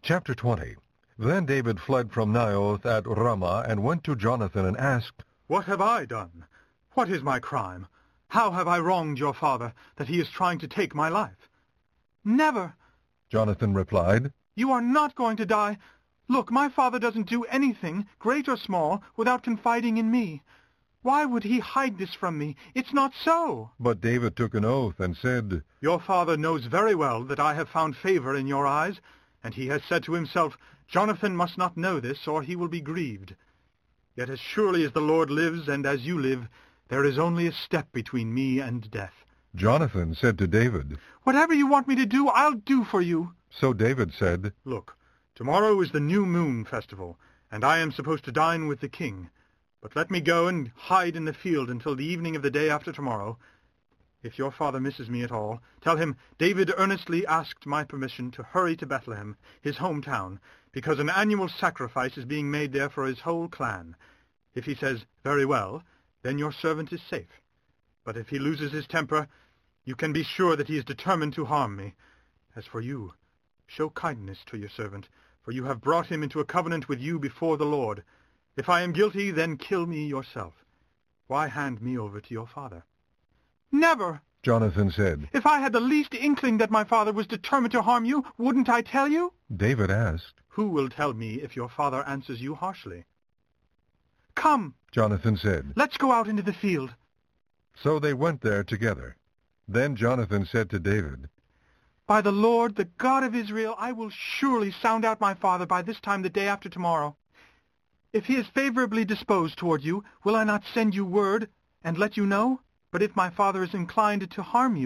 Chapter 20. Then David fled from Naioth at Ramah and went to Jonathan and asked, "What have I done? What is my crime? How have I wronged your father, that he is trying to take my life?" "Never," Jonathan replied. "You are not going to die. Look, my father doesn't do anything, great or small, without confiding in me. Why would he hide this from me? It's not so." But David took an oath and said, "Your father knows very well that I have found favor in your eyes, and he has said to himself, 'Jonathan must not know this, or he will be grieved.' Yet as surely as the Lord lives and as you live, there is only a step between me and death." Jonathan said to David, "Whatever you want me to do, I'll do for you." So David said, "Look, tomorrow is the New Moon Festival, and I am supposed to dine with the king. But let me go and hide in the field until the evening of the day after tomorrow. If your father misses me at all, tell him David earnestly asked my permission to hurry to Bethlehem, his hometown, because an annual sacrifice is being made there for his whole clan. If he says, 'Very well,' then your servant is safe. But if he loses his temper, you can be sure that he is determined to harm me. As for you, show kindness to your servant, for you have brought him into a covenant with you before the Lord. If I am guilty, then kill me yourself. Why hand me over to your father?" "Never," Jonathan said. "If I had the least inkling that my father was determined to harm you, wouldn't I tell you?" David asked, "Who will tell me if your father answers you harshly?" "Come," Jonathan said. "let's go out into the field." So they went there together. Then Jonathan said to David, "By the Lord, the God of Israel, I will surely sound out my father by this time the day after tomorrow. If he is favorably disposed toward you, will I not send you word and let you know? But if my father is inclined to harm you,